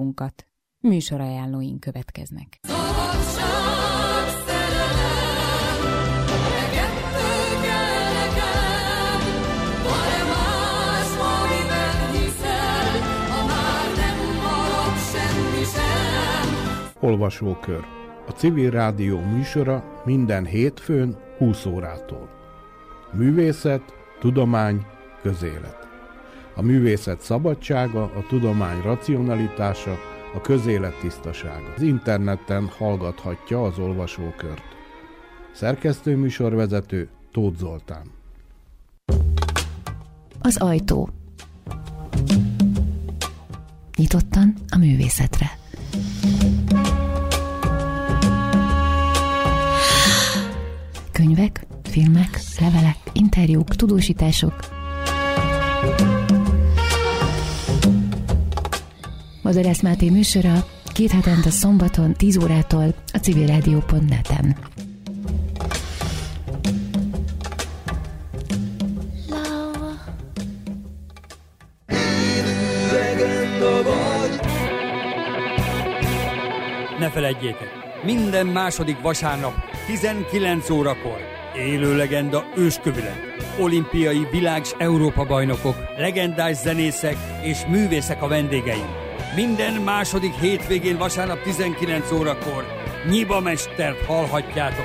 műsorunkat. Műsorajánlóink következnek. Olvasókör. A Civil Rádió műsora minden hétfőn 20 órától. Művészet, tudomány, közélet. A művészet szabadsága, a tudomány racionalitása, a közélet tisztasága. Az interneten hallgathatja az olvasókört. Szerkesztő műsorvezető Tóth Zoltán. Az ajtó. Nyitottan a művészetre. Könyvek, filmek, levelek, interjúk, tudósítások. Madarász Máté műsora 2 hetente szombaton 10 órától a civilradio.net-en. Ne feledjétek, minden második vasárnap 19 órakor élő legenda őskövület, olimpiai világ- és Európa-bajnokok, legendás zenészek és művészek a vendégeim. Minden második hétvégén vasárnap 19 órakor Nyiba mestert hallhatjátok.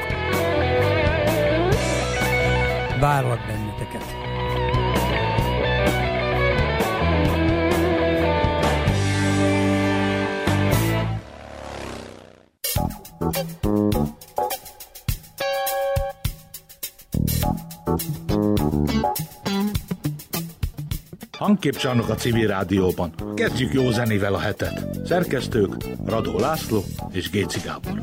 Várlak benneteket! Hangképcsarnok a Civil Rádióban. Kezdjük jó zenével a hetet. Szerkesztők Radó László és Géci Gábor.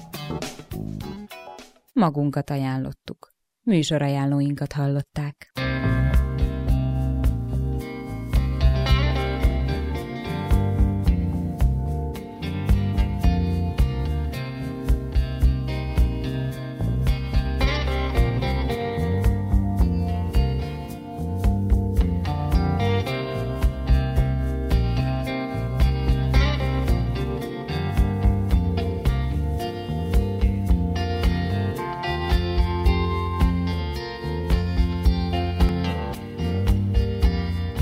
Magunkat ajánlottuk. Műsorajánlóinkat hallották.